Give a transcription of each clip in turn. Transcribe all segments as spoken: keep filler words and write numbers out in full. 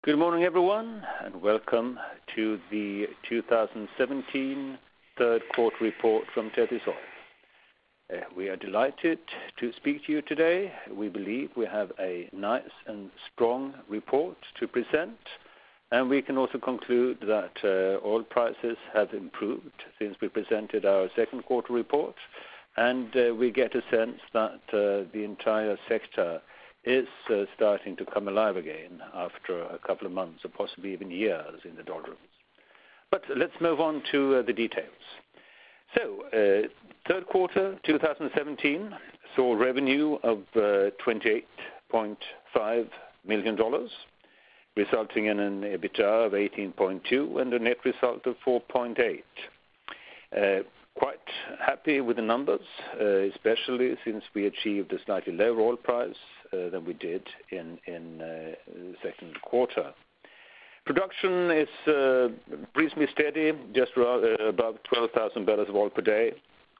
Good morning, everyone, and welcome to the two thousand seventeen third quarter report from Tethys Oil. Uh, we are delighted to speak to you today. We believe we have a nice and strong report to present, and we can also conclude that uh, oil prices have improved since we presented our second quarter report, and uh, we get a sense that uh, the entire sector is uh, starting to come alive again after a couple of months or possibly even years in the doldrums. But let's move on to uh, the details. So, uh, third quarter two thousand seventeen saw revenue of uh, twenty-eight point five million dollars, resulting in an EBITDA of eighteen point two and a net result of four point eight. Uh, Quite happy with the numbers, uh, especially since we achieved a slightly lower oil price uh, than we did in, in uh, the second quarter. Production is uh, reasonably steady, just uh, above twelve thousand barrels of oil per day.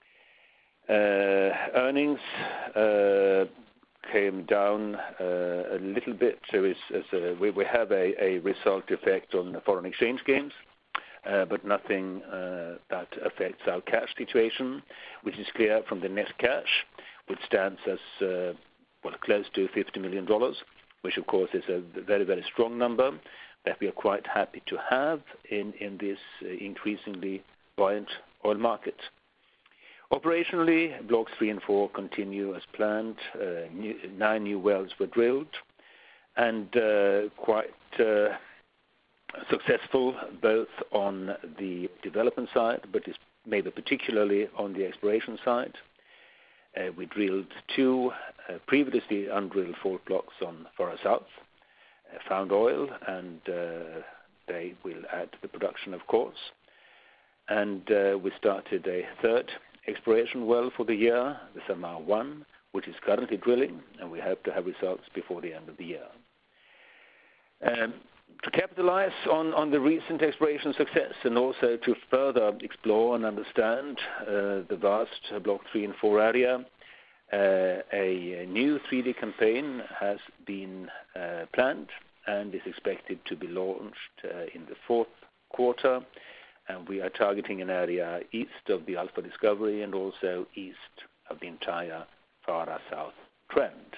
Uh, earnings uh, came down uh, a little bit. So it's, it's a, we, we have a, a result effect on the foreign exchange gains. Uh, but nothing uh, that affects our cash situation, which is clear from the net cash, which stands as uh, well close to fifty million dollars, which of course is a very, very strong number that we are quite happy to have in, in this uh, increasingly buoyant oil market. Operationally, blocks three and four continue as planned. Uh, new, nine new wells were drilled, and uh, quite uh, successful both on the development side, but is maybe particularly on the exploration side. Uh, we drilled two uh, previously undrilled fault blocks on Farha South, uh, found oil, and uh, they will add to the production, of course. And uh, we started a third exploration well for the year, the Samar one, which is currently drilling, and we hope to have results before the end of the year. Um, To capitalize on, on the recent exploration success and also to further explore and understand uh, the vast uh, Block three and four area, uh, a, a new three D campaign has been uh, planned and is expected to be launched uh, in the fourth quarter. And we are targeting an area east of the Alpha discovery and also east of the entire Farha South trend.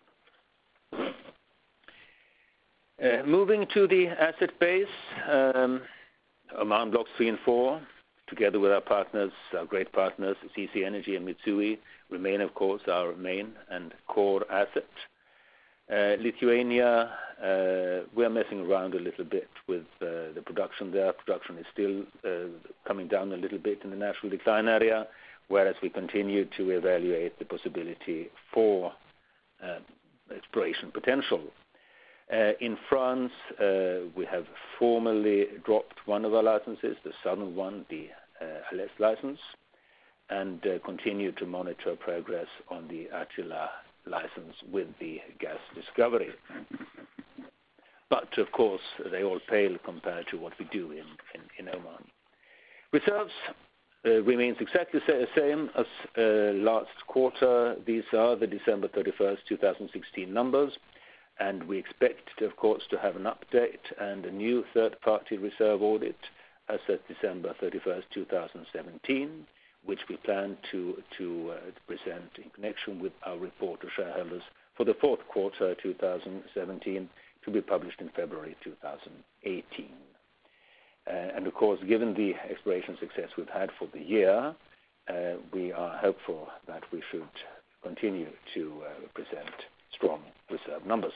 Uh, moving to the asset base, um, Oman Blocks three and four, together with our partners, our great partners, C C Energy and Mitsui, remain, of course, our main and core asset. Uh, Lithuania, uh, we are messing around a little bit with uh, the production there. Production is still uh, coming down a little bit in the natural decline area, whereas we continue to evaluate the possibility for uh, exploration potential. Uh, in France, uh, we have formally dropped one of our licenses, the southern one, the uh, Alès license, and uh, continue to monitor progress on the Attila license with the gas discovery. But, of course, they all pale compared to what we do in, in, in Oman. Reserves uh, remains exactly the same as uh, last quarter. These are the December thirty-first, two thousand sixteen numbers. And we expect, of course, to have an update and a new third-party reserve audit as of December thirty-first, two thousand seventeen, which we plan to, to, uh, to present in connection with our report to shareholders for the fourth quarter two thousand seventeen, to be published in February two thousand eighteen. Uh, and, of course, given the exploration success we've had for the year, uh, we are hopeful that we should continue to uh, present strong reserve numbers.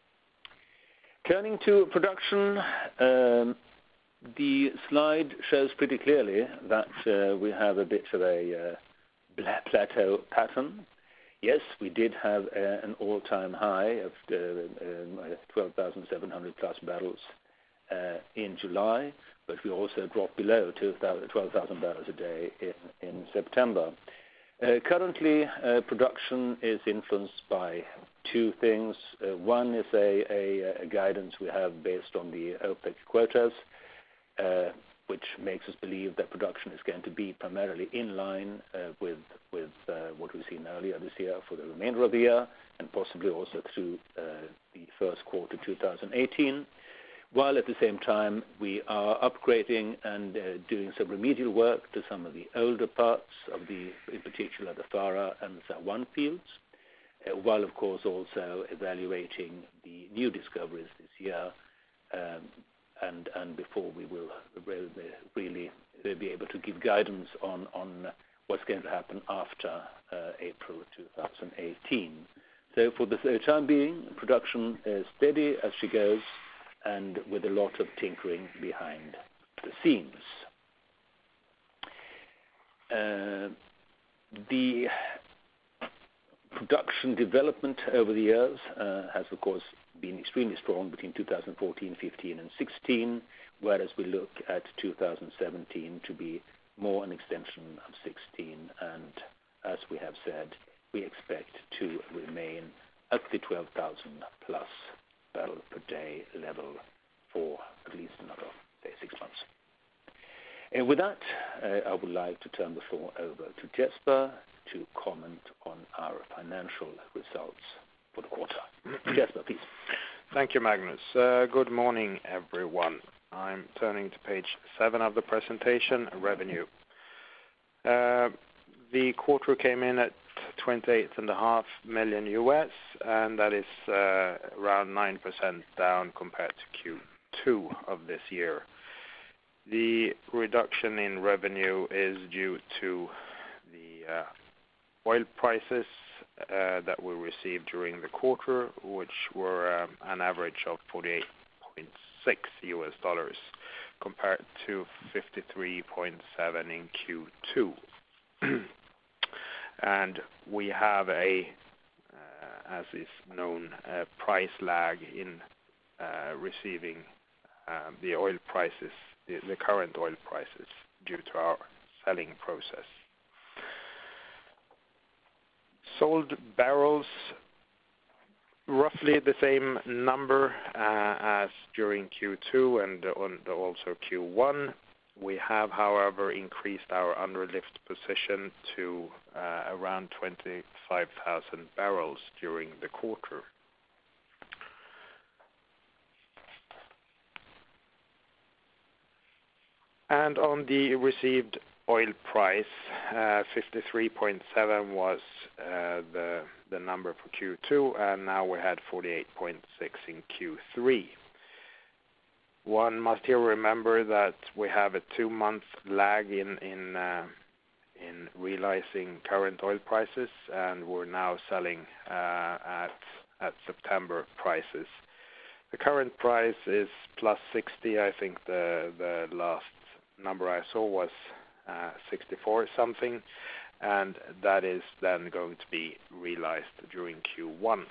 Turning to production, um, the slide shows pretty clearly that uh, we have a bit of a uh, plateau pattern. Yes, we did have uh, an all-time high of uh, um, twelve thousand seven hundred plus barrels uh, in July, but we also dropped below twelve thousand barrels a day in, in September. Uh, currently, uh, production is influenced by two things. Uh, one is a, a, a guidance we have based on the OPEC quotas, uh, which makes us believe that production is going to be primarily in line uh, with, with uh, what we've seen earlier this year for the remainder of the year, and possibly also through uh, the first quarter two thousand eighteen. while at the same time we are upgrading and uh, doing some remedial work to some of the older parts of the, in particular the Farha and Sarwan fields, uh, while of course also evaluating the new discoveries this year, um, and, and before we will really be able to give guidance on, on what's going to happen after uh, April two thousand eighteen. So for the time being, production is steady as she goes, and with a lot of tinkering behind the scenes. Uh, the production development over the years uh, has, of course, been extremely strong between two thousand fourteen, fifteen, and sixteen, whereas we look at two thousand seventeen to be more an extension of sixteen, and as we have said, we expect to remain at the twelve thousand plus barrel per day level for at least another, say, six months. And with that, uh, I would like to turn the floor over to Jesper to comment on our financial results for the quarter. Jesper, please. Thank you, Magnus. Uh, good morning, everyone. I'm turning to page seven of the presentation, revenue. Uh, the quarter came in at twenty-eight point five million U S, and that is uh, around nine percent down compared to Q two of this year. The reduction in revenue is due to the uh, oil prices uh, that we received during the quarter, which were um, an average of forty-eight point six U S dollars compared to fifty-three point seven in Q two. And we have a, uh, as is known, a price lag in uh, receiving um, the oil prices, the, the current oil prices, due to our selling process. Sold barrels, roughly the same number uh, as during Q two and on the also Q one. We have, however, increased our underlift position to uh, around twenty-five thousand barrels during the quarter. And on the received oil price, uh, fifty-three point seven was uh, the, the number for Q two, and now we had forty-eight point six in Q three. One must here remember that we have a two-month lag in in uh, in realizing current oil prices, and we're now selling uh, at at September prices. The current price is plus sixty. I think the the last number I saw was uh, sixty-four something, and that is then going to be realized during Q one.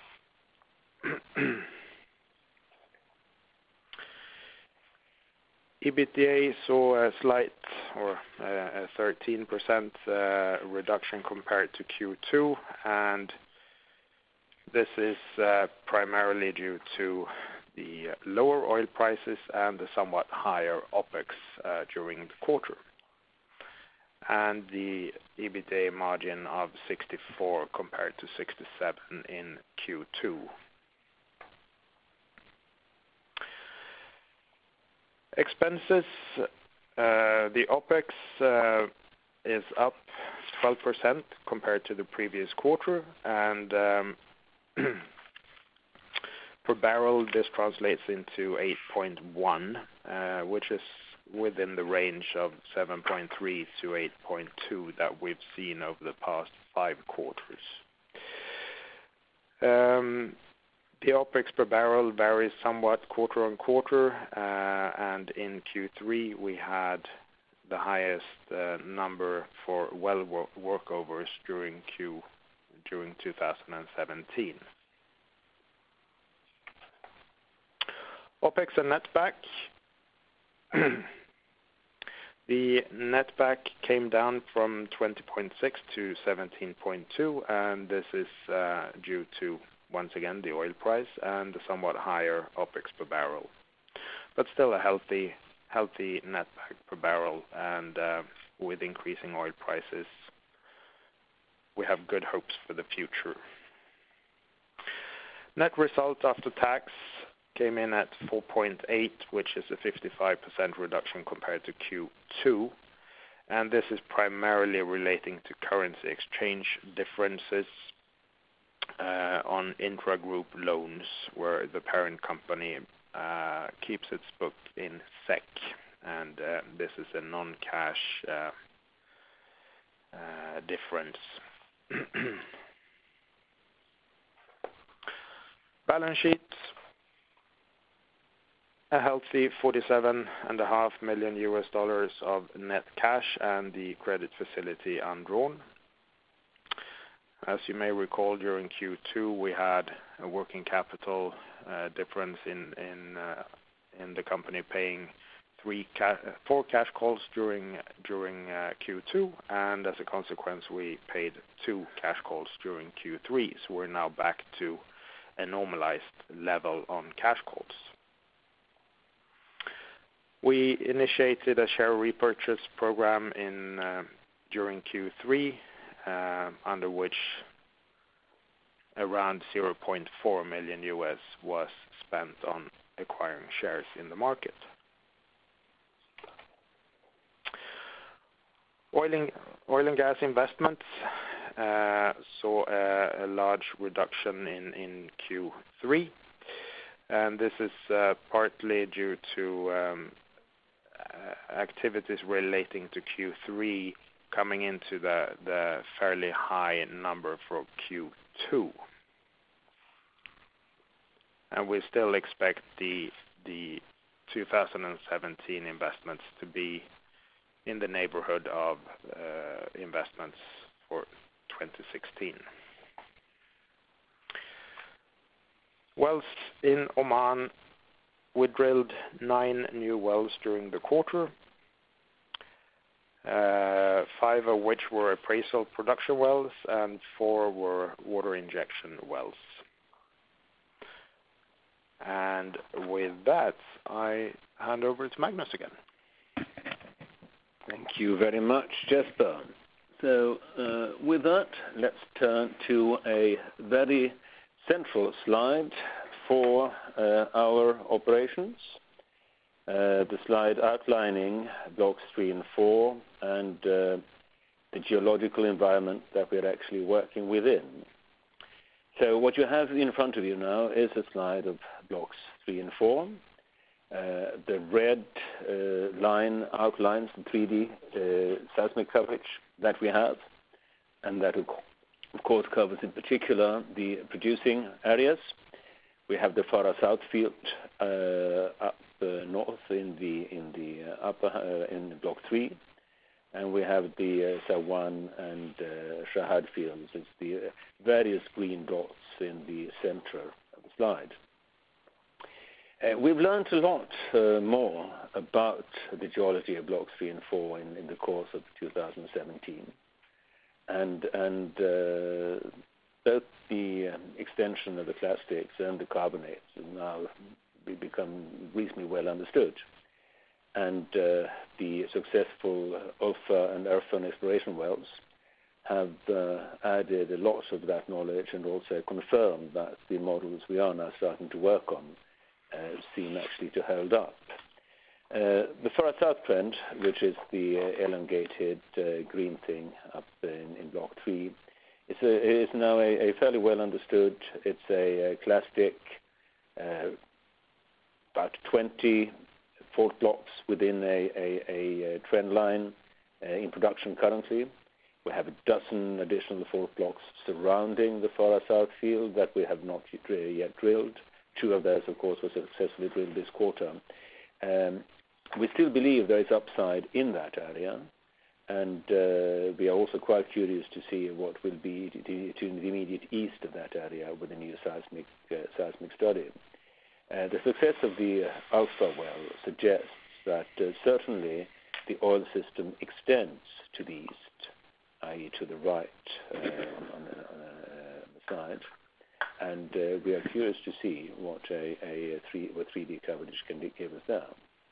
EBITDA saw a slight or uh, a thirteen percent uh, reduction compared to Q two, and this is uh, primarily due to the lower oil prices and the somewhat higher OPEX uh, during the quarter, and the EBITDA margin of sixty-four compared to sixty-seven in Q two. Expenses, uh, the OPEX uh, is up twelve percent compared to the previous quarter, and um, per barrel this translates into eight point one, uh, which is within the range of seven point three to eight point two that we've seen over the past five quarters. Um, The OPEX per barrel varies somewhat quarter on quarter, uh, and in Q three we had the highest uh, number for well work workovers during Q during two thousand seventeen. OPEX and netback. The netback came down from twenty point six to seventeen point two, and this is uh, due to once again the oil price and the somewhat higher OPEX per barrel, but still a healthy healthy netback per barrel, and uh, with increasing oil prices we have good hopes for the future. Net result after tax came in at four point eight, which is a fifty-five percent reduction compared to Q two. And this is primarily relating to currency exchange differences uh, on intra-group loans, where the parent company uh, keeps its book in S E K, and uh, this is a non-cash uh, uh, difference. Balance sheet. A healthy forty-seven and a half million U S dollars of net cash and the credit facility undrawn. As you may recall, during Q two we had a working capital uh, difference in in uh, in the company paying three ca four cash calls during during uh, Q two, and as a consequence we paid two cash calls during Q three. So we're now back to a normalized level on cash calls. We initiated a share repurchase program in uh, during Q three, uh, under which around zero point four million U S was spent on acquiring shares in the market. Oil and, oil and gas investments uh, saw a, a large reduction in, in Q three, and this is uh, partly due to um, Uh, activities relating to Q three coming into the, the fairly high number for Q two. And we still expect the, the two thousand seventeen investments to be in the neighborhood of uh, investments for twenty sixteen. Wells in Oman. We drilled nine new wells during the quarter, uh, five of which were appraisal production wells and four were water injection wells. And with that, I hand over to Magnus again. Thank you very much, Jesper. So uh, with that, let's turn to a very central slide for uh, our operations, uh, the slide outlining blocks three and four and uh, the geological environment that we're actually working within. So what you have in front of you now is a slide of blocks three and four. Uh, the red uh, line outlines the three D uh, seismic coverage that we have, and that of course covers in particular the producing areas. We have the Farha South field uh, up uh, north in the in the uh, upper uh, in block three, and we have the uh, Sawan and uh, Shahad fields. It's the uh, various green dots in the center of the slide. Uh, we've learned a lot uh, more about the geology of blocks three and four in, in the course of two thousand seventeen, and and. Uh, Both the um, extension of the clastics and the carbonates have now become reasonably well understood. And uh, the successful Ulfa and Erfan exploration wells have uh, added a lot of that knowledge and also confirmed that the models we are now starting to work on uh, seem actually to hold up. Uh, the Farha South trend, which is the uh, elongated uh, green thing up in, in block three, It's, a, it's now a, a fairly well understood. It's a, a clastic, uh, about twenty fault blocks within a, a, a trend line uh, in production currently. We have a dozen additional fault blocks surrounding the Farha South field that we have not yet drilled. Two of those, of course, were successfully drilled this quarter. Um, we still believe there is upside in that area. And uh, we are also quite curious to see what will be to, to the immediate east of that area with a new seismic uh, seismic study. Uh, the success of the uh, Alpha well suggests that uh, certainly the oil system extends to the east, that is to the right uh, on, the, on the side, and uh, we are curious to see what a, a three what three D coverage can give us there.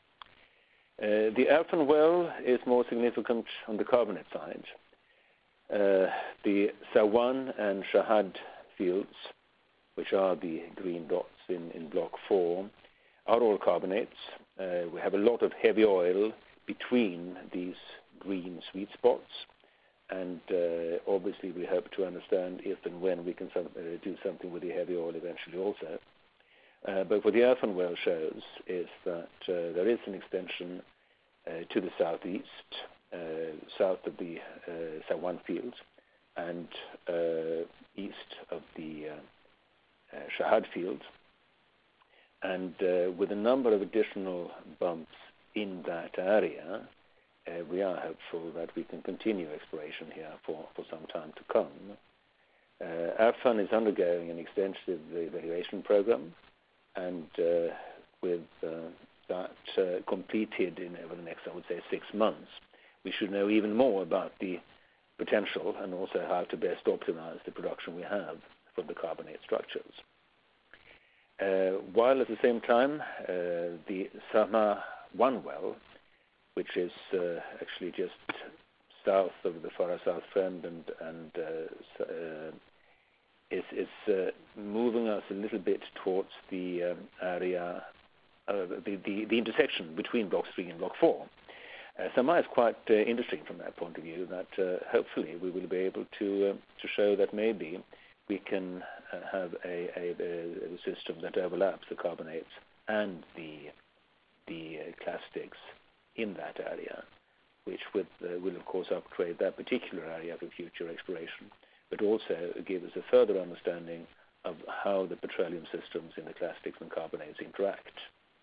Uh, the Erfan well is more significant on the carbonate side. Uh, the Sawan and Shahad fields, which are the green dots in, in Block four are all carbonates. Uh, we have a lot of heavy oil between these green sweet spots, and uh, obviously we hope to understand if and when we can some, uh, do something with the heavy oil eventually also. Uh, but what the earthen well shows is that uh, there is an extension uh, to the southeast, uh, south of the uh, Sawan field, and uh, east of the uh, uh, Shahad field, and uh, with a number of additional bumps in that area, uh, we are hopeful that we can continue exploration here for, for some time to come. Uh, Erfan is undergoing an extensive evaluation program, and uh, with uh, that uh, completed in over the next, I would say, six months, we should know even more about the potential and also how to best optimize the production we have from the carbonate structures. Uh, while at the same time, uh, the Sama one well, which is uh, actually just south of the Farah South Trend and, and uh, uh, is, is uh, moving us a little bit towards the um, area, uh, the, the, the intersection between Block three and Block four. Uh, Sama is quite uh, interesting from that point of view, that uh, hopefully we will be able to, uh, to show that maybe we can uh, have a, a, a system that overlaps the carbonates and the, the uh, clastics in that area, which with, uh, will of course upgrade that particular area for future exploration, but also give us a further understanding of how the petroleum systems in the clastics and carbonates interact.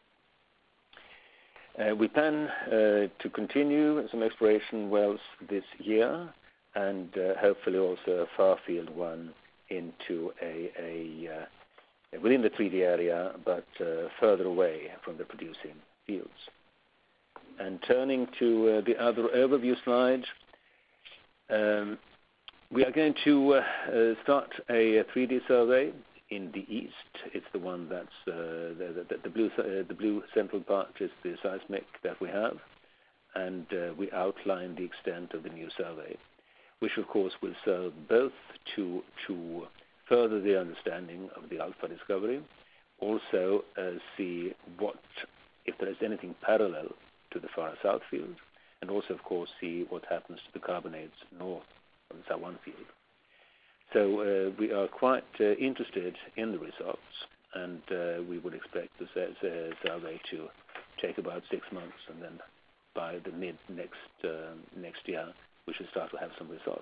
Uh, we plan uh, to continue some exploration wells this year, and uh, hopefully also a far field one into a, a uh, within the three D area, but uh, further away from the producing fields. And turning to uh, the other overview slide, um, we are going to uh, uh, start a, a three D survey in the east. It's the one that's uh, the, the, the blue uh, the blue central part is the seismic that we have, and uh, we outline the extent of the new survey, which of course will serve both to to further the understanding of the Alpha discovery, also uh, see what, if there is anything parallel to the Farah South field, and also of course see what happens to the carbonates north of the Sawan field. So uh, we are quite uh, interested in the results, and uh, we would expect the uh, survey to take about six months, and then by the mid next uh, next year we should start to have some results.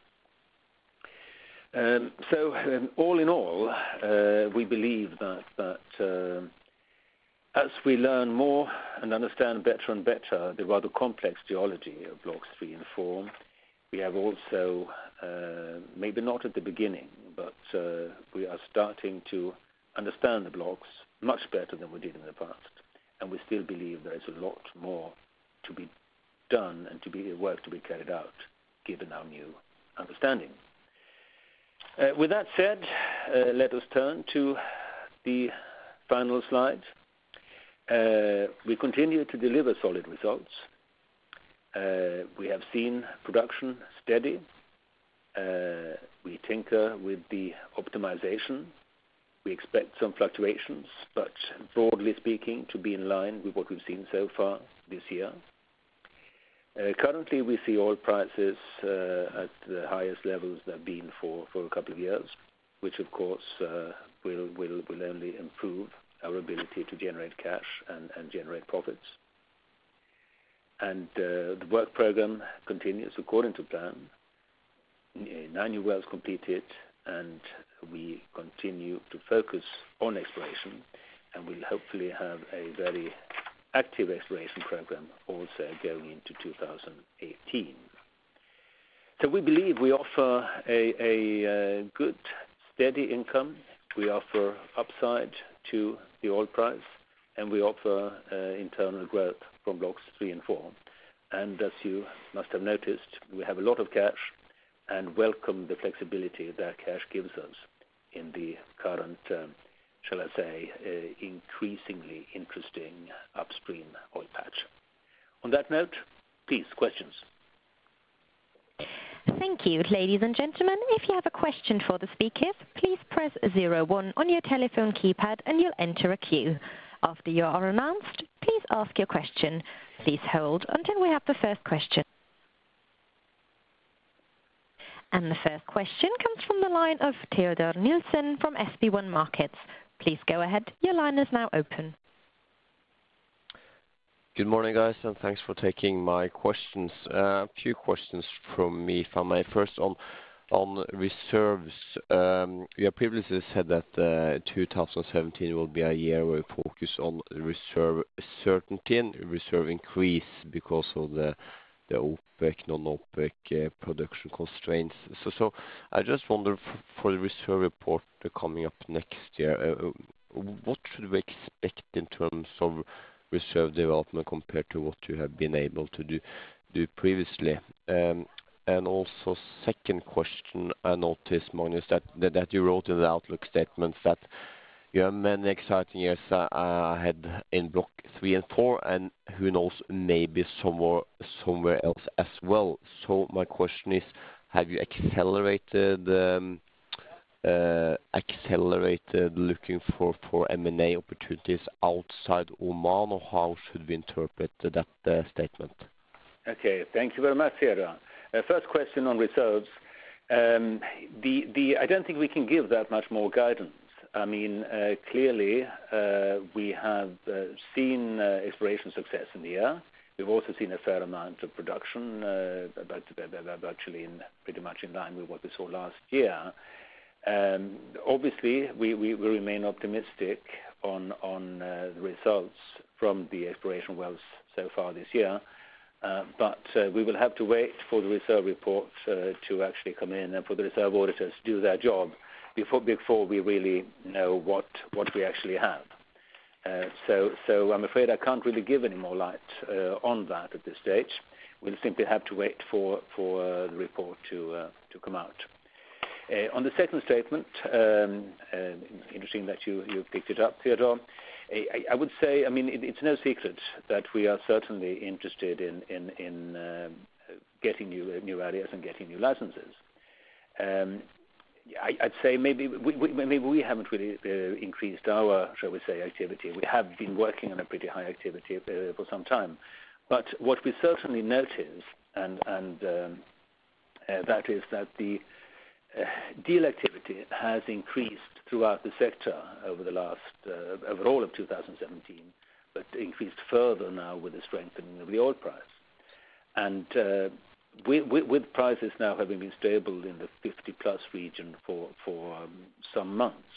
Um, so um, all in all, uh, we believe that that uh, as we learn more and understand better and better the rather complex geology of blocks three and four, we have also, uh, maybe not at the beginning, but uh, we are starting to understand the blocks much better than we did in the past, and we still believe there is a lot more to be done and to be work to be carried out given our new understanding. Uh, with that said, uh, let us turn to the final slide. Uh, we continue to deliver solid results. Uh, we have seen production steady. Uh, we tinker with the optimization. We expect some fluctuations, but broadly speaking, to be in line with what we've seen so far this year. Uh, currently, we see oil prices uh, at the highest levels they've been for, for a couple of years, which of course uh, will, will, will only improve our ability to generate cash and, and generate profits. And uh, the work program continues according to plan. Nine new wells completed, and we continue to focus on exploration, and we'll hopefully have a very active exploration program also going into two thousand eighteen. So we believe we offer a, a, a good, steady income. We offer upside to the oil price, and we offer uh, internal growth from blocks three and four. And as you must have noticed, we have a lot of cash and welcome the flexibility that cash gives us in the current um, shall I say, uh, increasingly interesting upstream oil patch. On that note, please, questions. Thank you. Ladies and gentlemen, if you have a question for the speakers, please press zero one on your telephone keypad and you'll enter a queue. After you are announced, please ask your question. Please hold until we have the first question. And the first question comes from the line of Theodor Nilsen from S B one Markets. Please go ahead. Your line is now open. Good morning, guys, and thanks for taking my questions. Uh, a few questions from me, if I may. First, on on reserves. Um, you have previously said that uh, two thousand seventeen will be a year where we focus on reserve certainty and reserve increase because of the the OPEC, non-OPEC uh, production constraints. So, so I just wonder f for the reserve report uh, coming up next year, uh, what should we expect in terms of reserve development compared to what you have been able to do do previously? Um, and also, second question, I noticed, Magnus, that, that that you wrote in the outlook statement that you have many exciting years uh, ahead in block three and four, and who knows, maybe somewhere somewhere else as well. So my question is, have you accelerated um, uh, accelerated looking for for M and A opportunities outside Oman, or how should we interpret that uh, statement? Okay, thank you very much, Theodor. Uh, first question on reserves. Um, the the I don't think we can give that much more guidance. I mean, uh, clearly uh, we have uh, seen uh, exploration success in the year. We've also seen a fair amount of production, uh, but, but actually in, pretty much in line with what we saw last year. Um, obviously, we, we, we remain optimistic on, on uh, the results from the exploration wells so far this year, uh, but uh, we will have to wait for the reserve report uh, to actually come in and for the reserve auditors to do their job before, before we really know what, what we actually have. Uh, so, so I'm afraid I can't really give any more light uh, on that at this stage. We'll simply have to wait for, for uh, the report to, uh, to come out. Uh, on the second statement, um, uh, interesting that you, you picked it up, Theodore. I, I would say, I mean, it, it's no secret that we are certainly interested in, in, in uh, getting new, new areas and getting new licenses. Um, I, I'd say maybe we, we, maybe we haven't really uh, increased our, shall we say, activity. We have been working on a pretty high activity uh, for some time. But what we certainly notice, and, and um, uh, that is that the Uh, deal activity has increased throughout the sector over the last, uh, over all of two thousand seventeen, but increased further now with the strengthening of the oil price. And uh, with, with, with prices now having been stable in the fifty plus region for, for um, some months,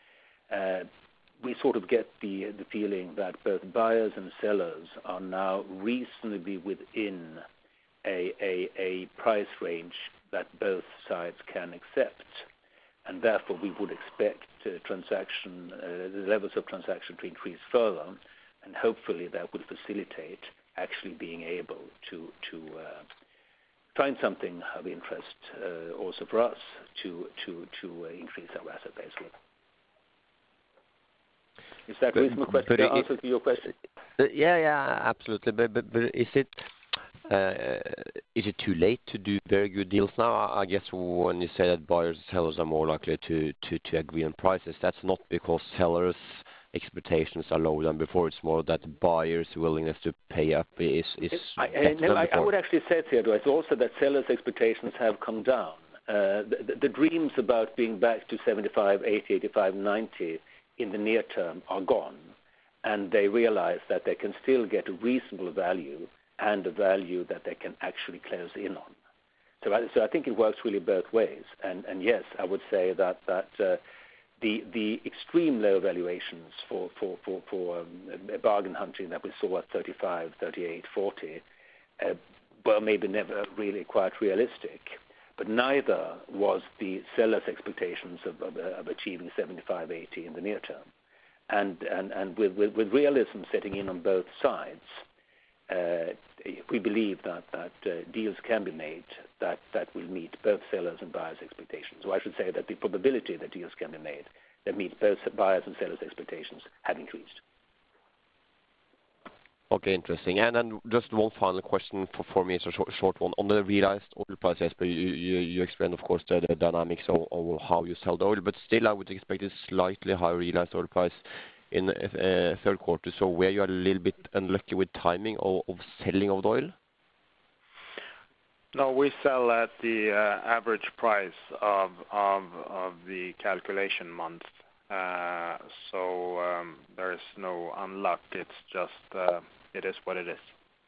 uh, we sort of get the, the feeling that both buyers and sellers are now reasonably within a, a, a price range that both sides can accept, and therefore we would expect uh, transaction uh, the levels of transaction to increase further, and hopefully that would facilitate actually being able to to uh, find something of interest uh, also for us to to to uh, increase our asset base with. Is that a reasonable question? The answer to your question? Uh, yeah, yeah, absolutely. But but, but is it? Uh, is it too late to do very good deals now? I guess when you say that buyers and sellers are more likely to, to, to agree on prices, that's not because sellers' expectations are lower than before. It's more that buyers' willingness to pay up is, is I, I, no, I, I would actually say, Theodore, it's also that sellers' expectations have come down. Uh, the, the, the dreams about being back to seventy-five, eighty, eighty-five, ninety in the near term are gone, and they realize that they can still get a reasonable value and a value that they can actually close in on. So I, so I think it works really both ways. And, and yes, I would say that, that uh, the, the extreme low valuations for, for, for, for um, bargain hunting that we saw at thirty-five, thirty-eight, forty uh, were maybe never really quite realistic. But neither was the seller's expectations of, of, of achieving seventy-five, eighty in the near term. And, and, and with, with, with realism setting in on both sides, Uh, we believe that, that uh, deals can be made that, that will meet both sellers and buyers' expectations. So I should say that the probability that deals can be made that meet both buyers and sellers' expectations have increased. Okay, interesting. And then just one final question for, for me, it's a short, short one. On the realized oil prices, but you, you, you explained, of course, the, the dynamics of, of how you sell the oil, but still I would expect a slightly higher realized oil price in the uh, third quarter. So were you a little bit unlucky with timing of, of selling of the oil? No, we sell at the uh, average price of, of, of the calculation month. Uh, so um, there is no unluck. It's just, uh, it is what it is.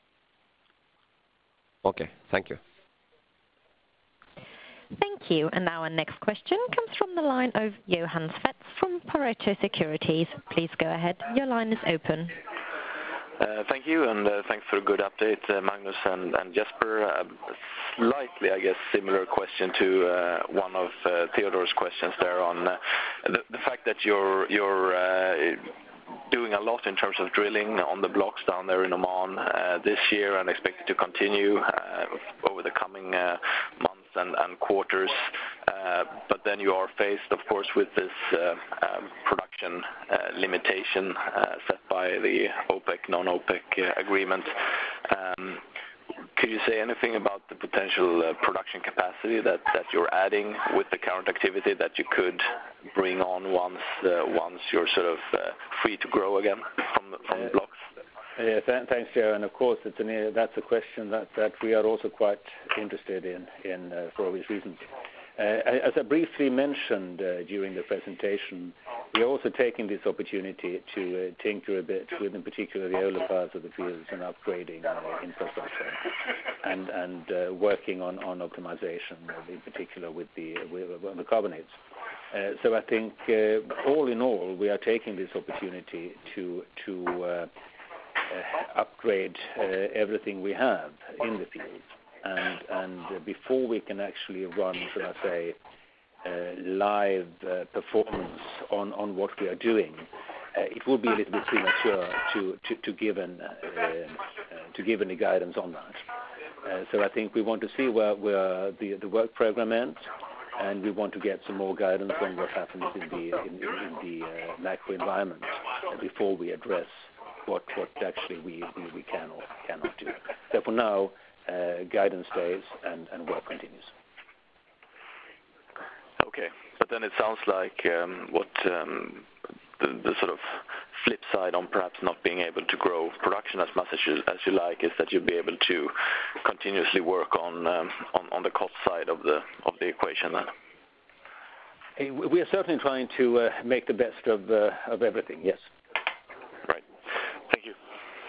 Okay, thank you. Thank you. And now our next question comes from the line of Johan Svets from Pareto Securities. Please go ahead. Your line is open. Uh, thank you, and uh, thanks for a good update, uh, Magnus and, and Jesper. Uh, slightly, I guess, similar question to uh, one of uh, Theodore's questions there on uh, the, the fact that you're you're uh, doing a lot in terms of drilling on the blocks down there in Oman uh, this year, and expected to continue uh, over the coming uh, months and, and quarters. Uh, but then you are faced, of course, with this uh, um, production uh, limitation uh, set by the OPEC, non-OPEC uh, agreement. Um, could you say anything about the potential uh, production capacity that, that you're adding with the current activity that you could bring on once uh, once you're sort of uh, free to grow again from the, from the blocks? Yeah, th- thanks, Joe. And of course, it's an, that's a question that, that we are also quite interested in, in uh, for obvious reasons. Uh, as I briefly mentioned uh, during the presentation, we are also taking this opportunity to uh, tinker a bit with, in particular, the older parts of the fields and upgrading uh, infrastructure, and and uh, working on, on optimization, uh, in particular with the with, with the carbonates. Uh, so I think, uh, all in all, we are taking this opportunity to to uh, uh, upgrade uh, everything we have in the field. And, and uh, before we can actually run, should I say, uh, live uh, performance on, on what we are doing, uh, it would be a little bit premature to, to, to, give, an, uh, uh, to give any guidance on that. Uh, so I think we want to see where, where the, the work program ends, and we want to get some more guidance on what happens in the, in, in the uh, macro environment uh, before we address what, what actually we, we, we can or cannot do. So for now, Uh, guidance stays and, and work continues. Okay, but then it sounds like um, what um, the, the sort of flip side on perhaps not being able to grow production as much as you, as you like is that you'll be able to continuously work on um, on, on the cost side of the of the equation then. Hey, we are certainly trying to uh, make the best of uh, of everything. Yes. Right. Thank you.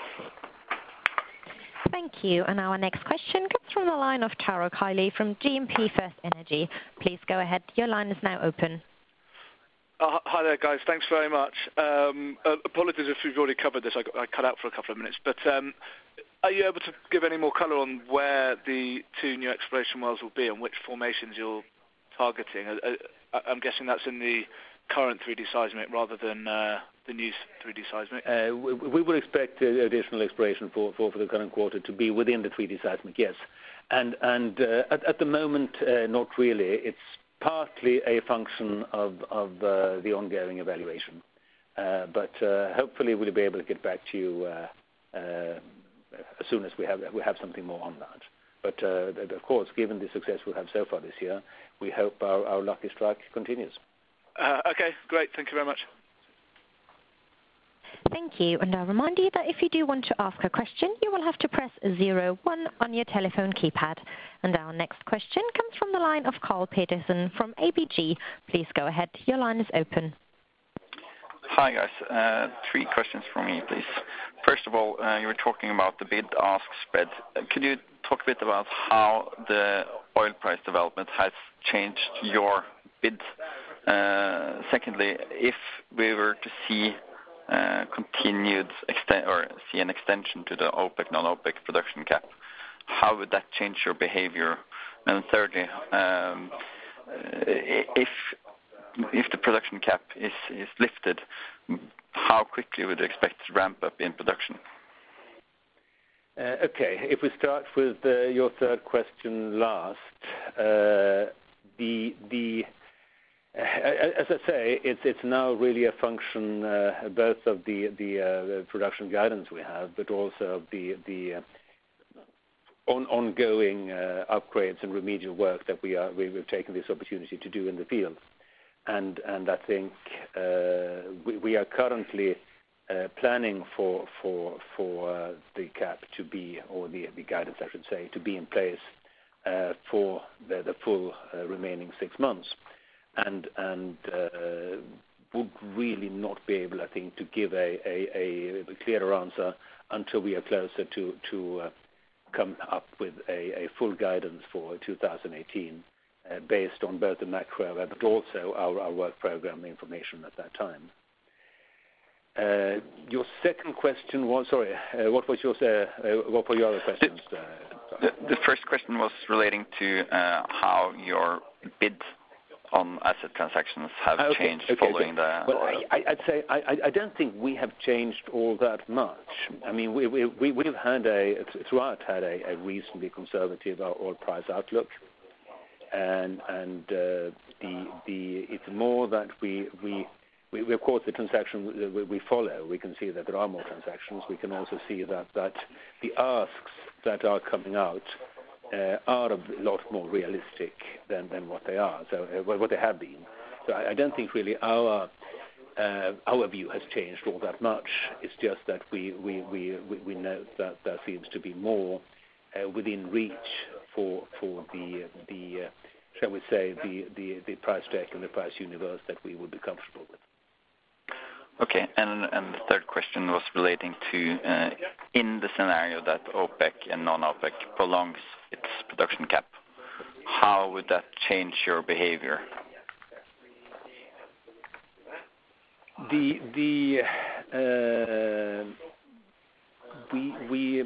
Thank you. And our next question comes from the line of Taro Kiley from G M P First Energy. Please go ahead. Your line is now open. Uh, hi there, guys. Thanks very much. Um, uh, apologies if you've already covered this. I, got, I cut out for a couple of minutes. But um, are you able to give any more colour on where the two new exploration wells will be and which formations you're targeting? Uh, uh, I'm guessing that's in the current three D seismic rather than uh, the new three D seismic. Uh, we, we would expect uh, additional exploration for, for, for the current quarter to be within the three D seismic, yes. And, and uh, at, at the moment, uh, not really. It's partly a function of, of uh, the ongoing evaluation. Uh, but uh, hopefully we'll be able to get back to you uh, uh, as soon as we have, we have something more on that. But uh, of course, given the success we have so far this year, we hope our, our lucky strike continues. Uh, okay, great. Thank you very much. Thank you. And I'll remind you that if you do want to ask a question, you will have to press zero one on your telephone keypad. And our next question comes from the line of Carl Peterson from A B G. Please go ahead. Your line is open. Hi, guys. Uh, three questions from me, please. First of all, uh, you were talking about the bid-ask spread. Uh, could you talk a bit about how the oil price development has changed your bid? Uh, secondly, if we were to see uh, continued exten- or see an extension to the OPEC, non-OPEC production cap, how would that change your behavior? And thirdly, um, if if the production cap is, is lifted, how quickly would you expect to ramp up in production? Uh, okay, if we start with uh, your third question last, uh, the the As I say, it's it's now really a function uh, both of the the uh, production guidance we have, but also of the the uh, on, ongoing uh, upgrades and remedial work that we are we, we've taken this opportunity to do in the field, and and I think uh, we, we are currently uh, planning for for for uh, the cap to be, or the, the guidance I should say, to be in place uh, for the, the full uh, remaining six months. And and uh, would really not be able, I think, to give a, a, a clearer answer until we are closer to to uh, come up with a, a full guidance for two thousand eighteen, uh, based on both the macro but also our, our work program information at that time. Uh, your second question was sorry. Uh, what was your uh, uh, what were your other questions? Uh, the, the first question was relating to uh, how your bid on asset transactions have okay, changed okay, following okay. the well, oil? I, I'd say I, I don't think we have changed all that much. I mean, we, we, we, we've had a, throughout had a, a reasonably conservative oil price outlook. And, and uh, the, the, it's more that we, we, we, we, of course, the transaction we, we follow, we can see that there are more transactions. We can also see that, that the asks that are coming out Uh, are a lot more realistic than, than what they are, so uh, what they have been. So I, I don't think really our uh, our view has changed all that much. It's just that we we, we, we note that there seems to be more uh, within reach for for the the uh, shall we say the, the, the price deck and the price universe that we would be comfortable with. Okay, and, and the third question was relating to uh, in the scenario that OPEC and non-OPEC prolongs its production cap, how would that change your behavior? The the uh, we we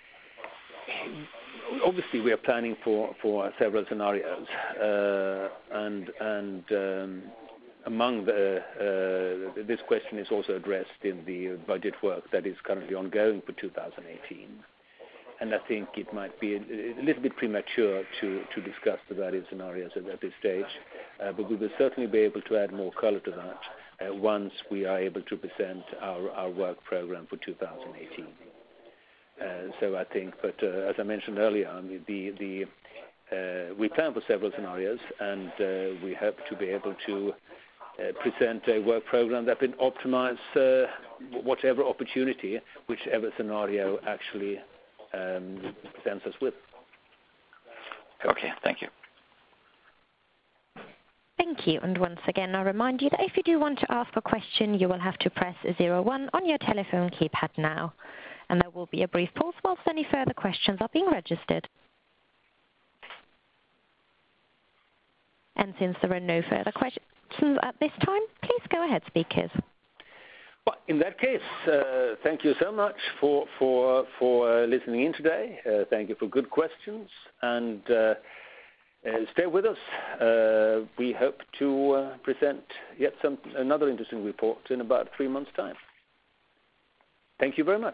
obviously we are planning for, for several scenarios, uh, and and. Um, Among the, uh, this question is also addressed in the budget work that is currently ongoing for two thousand eighteen. And I think it might be a, a little bit premature to, to discuss the various scenarios at, at this stage, uh, but we will certainly be able to add more color to that uh, once we are able to present our, our work program for two thousand eighteen. Uh, so I think, but uh, as I mentioned earlier, I mean, the, the, uh, we plan for several scenarios, and uh, we hope to be able to Uh, present a work program that can optimize uh, whatever opportunity, whichever scenario actually um, presents us with. Okay, thank you. Thank you. And once again, I remind you that if you do want to ask a question, you will have to press zero one on your telephone keypad now. And there will be a brief pause whilst any further questions are being registered. And since there are no further questions at this time, please go ahead, speakers. Well, in that case, uh, thank you so much for for for uh, listening in today. Uh, thank you for good questions, and uh, uh, stay with us. Uh, we hope to uh, present yet some another interesting report in about three months' time. Thank you very much.